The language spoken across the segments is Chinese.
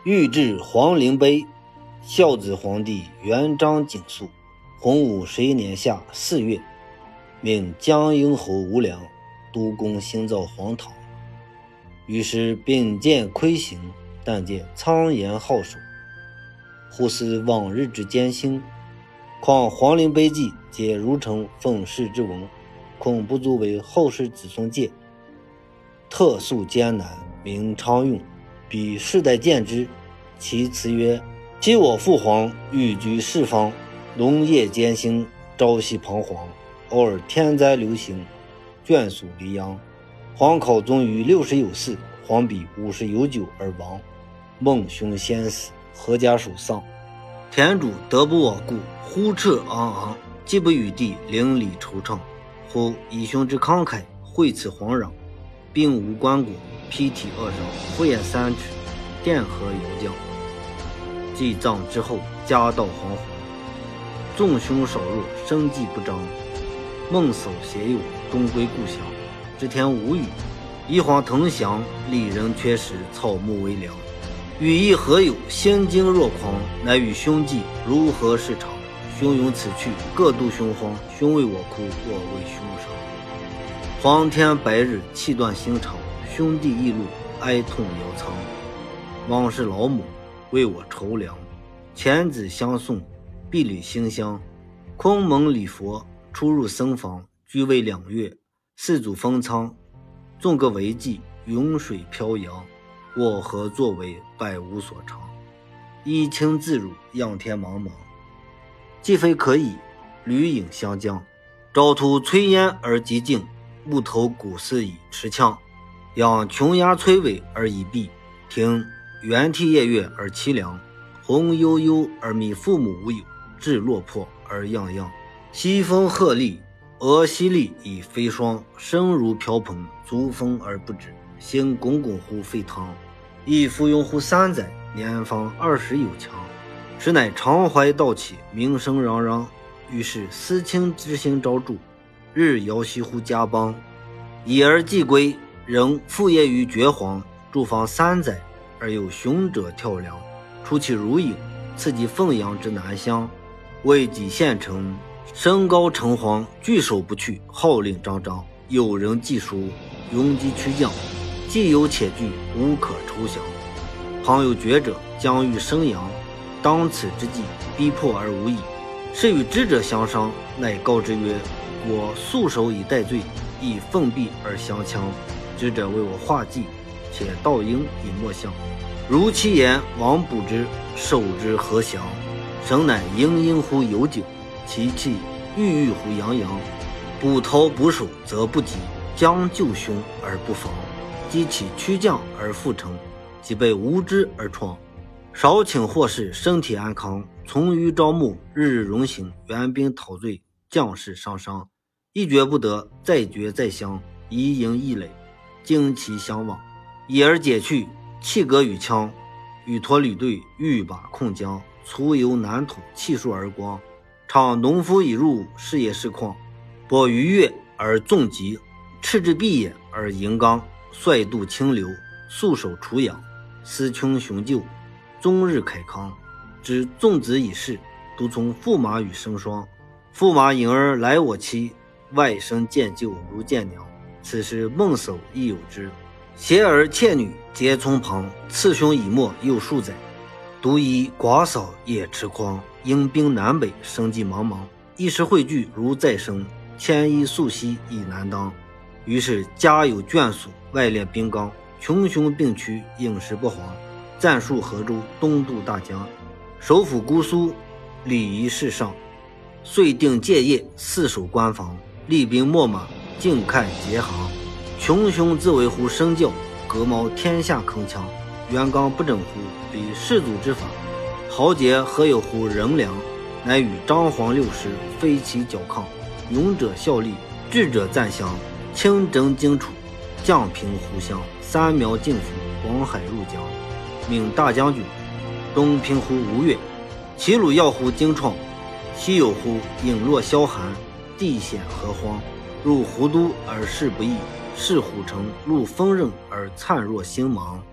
御制皇陵碑，孝子皇帝元璋景肃，洪武11年夏4月，命江阴侯吴良督工兴造皇堂。于是并见窥行，但见苍颜皓首，忽思往日之艰辛，况皇陵碑记皆如成奉世之文，恐不足为后世子孙鉴。特诉艰难，名常用，彼世代见之。其词曰：昔我父皇寓居四方，农业艰辛，朝夕彷徨，偶尔天灾流行，眷属离央。皇考终于60有4，皇比50有9而亡。孟兄先死，何家属丧。田主德不我顾，呼斥昂昂，既不与地，邻里惆怅。忽以兄之慷慨，惠此皇壤，并无棺椁，披体扼伤，复眼3尺，殿河犹将。祭葬之后，家道惶惶，众兄少弱，生计不彰。孟嫂携幼，终归故乡。知天无雨，一黄腾翔，里人缺食，草木为粮。羽翼何有，心惊若狂，乃与兄计如何是常？兄勇此去，各度凶荒。兄为我哭，我为兄伤。黄天白日，气断心肠，兄弟一路，哀痛遥苍。往事老母，为我愁凉。遣子相送，婢女馨香。空蒙礼佛，出入僧房，居位2月。四祖封仓，纵个为迹，涌水飘扬。我何作为，百无所长。依清自辱，仰天茫茫。既非可以，旅影相将。朝图炊烟而极静，木头鼓肆以持枪。仰琼崖摧尾而已毕，听猿啼夜月而凄凉。鸿悠悠而迷父母无有，志落魄而样样。西风鹤唳，俄犀利以飞霜。声如瓢盆，足风而不止。心滚滚乎沸腾，亦服用乎3载，年方20有强。实乃常怀道起，名声攘攘。于是思亲之心昭著，日遥息乎家邦。已而既归，仍复业于绝黄。驻防3载，而有雄者跳梁。出其如影，刺激凤阳之南乡。为己县城，身高城隍，据守不去，号令张张。有人记书，拥击驱将，既有且惧，无可筹降。旁有觉者，将欲生阳。当此之际，逼迫而无益。是与知者相商，乃告之曰：我素手以待罪，以奉璧而降羌。知者为我画计，且道应以莫相。如其言，王卜之，守之何降？声乃殷殷乎有景，其气郁郁乎洋洋。捕逃捕守则不及，将救凶而不防。激起驱将而复成，即被无知而创。少请祸事，身体安康。从于招募，日日荣行。援兵讨罪，将士伤伤。一决不得，再决再相。一营一垒，旌旗相望。已而解去，气戈与枪。与驼旅队，欲把控江。卒游南土，气数而光。常农夫已入，视野是旷。播鱼跃而纵疾，赤之蔽也而迎刚。率渡清流，素手楚养。思穷雄就，终日凯康。知纵子已逝，独从驸马与生双。驸马引儿来我妻，外甥见舅如见娘。此时孟叟亦有之。携儿妾女皆从旁，次兄已没又数载。独一寡嫂也痴狂，因兵南北，生计茫茫。一时汇聚如再生，牵衣素息已难当。于是家有眷属，外练兵纲，穷凶并驱，饮食不遑。暂戍河州，东渡大江。首府姑苏，礼仪事上。遂定戒业，四守关防。厉兵秣马，尽看节行。穷凶自为乎身教，革毛天下铿锵。元刚不整乎，比世祖之法。豪杰何有乎人良？乃与张皇六师，非其矫抗。勇者效力，智者赞襄。清征荆楚，降平湖湘。3苗进府，广海入江。命大将军，东平乎吴越。齐鲁要乎荆创。西有乎隐落萧寒。地险河荒，入胡都而事不易。是虎城，入锋刃而灿若星芒。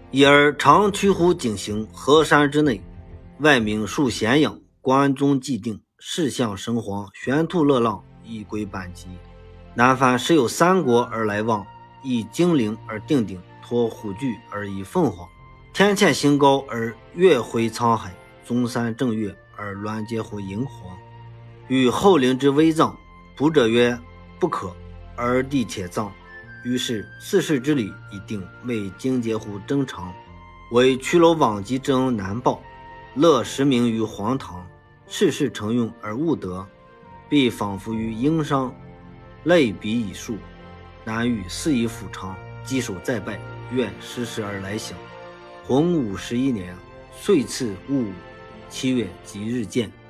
已而常趋乎景行，河山之内，外名数咸阳，关中既定，士相神皇，玄兔乐浪，以归班籍。南藩时有三国而来往，以精灵而定鼎，托虎踞而以凤凰，天堑行高而月回沧海，中山正月而鸾结乎荧黄。与后陵之危葬，卜者曰不可，而地且葬。于是四世之礼已定，为荆结乎正常，为曲楼往极之恩难报，乐实名于皇堂，世事承用而务得，必仿佛于殷商，类比以数，难与肆以辅偿，稽首再拜，愿时时而来享。洪武11年，岁次戊午，7月即日见。